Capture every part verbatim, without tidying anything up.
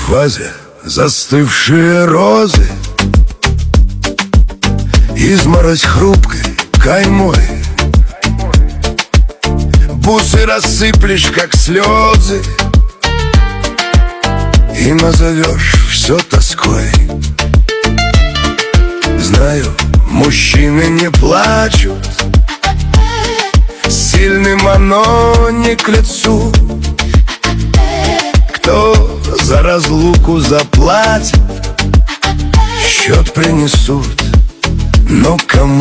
В вазе застывшие розы, изморозь хрупкой каймой. Бусы рассыплешь, как слезы, и назовешь все тоской. Знаю, мужчины не плачут, сильным оно не к лицу. Кто за разлуку заплатит, счет принесут, но кому?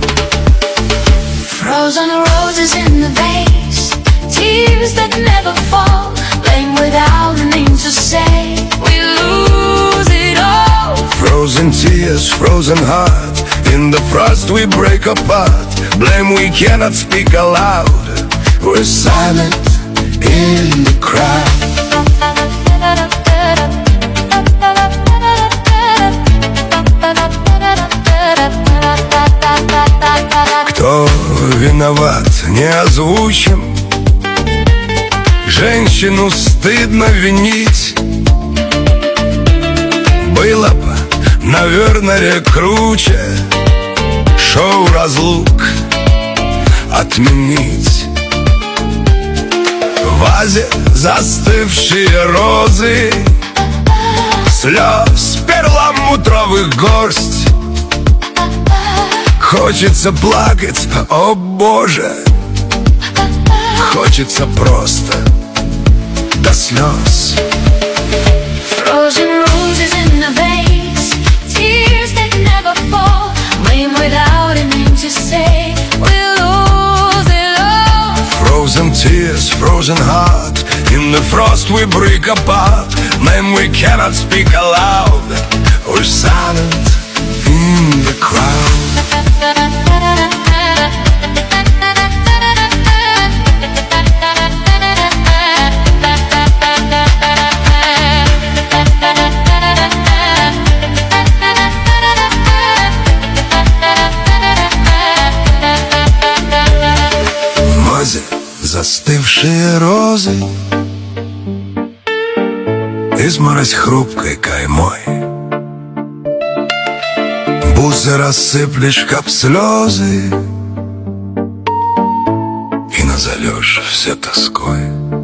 Frozen roses in the vase, tears that never fall, blame without a name to say, we lose it all. Frozen tears, frozen heart, in the frost we break apart. Blame we cannot speak aloud, we're silent in the crowd. Кто виноват, не озвучим, женщину стыдно винить. Было бы, наверное, круче шоу разлук отменить. В вазе застывшие розы, слез перламутровых горсть. Хочется плакать, о боже, хочется просто до слез. Frozen roses in the vase, tears that never fall, blame without a name to say, we lose it all. Frozen tears, frozen heart, in the frost we break apart. Name we cannot speak aloud, we're silent in the crowd. В вазе застывшие розы, изморозь хрупкой каймой. Бусы рассыплешь, как слезы, и назовешь все тоской.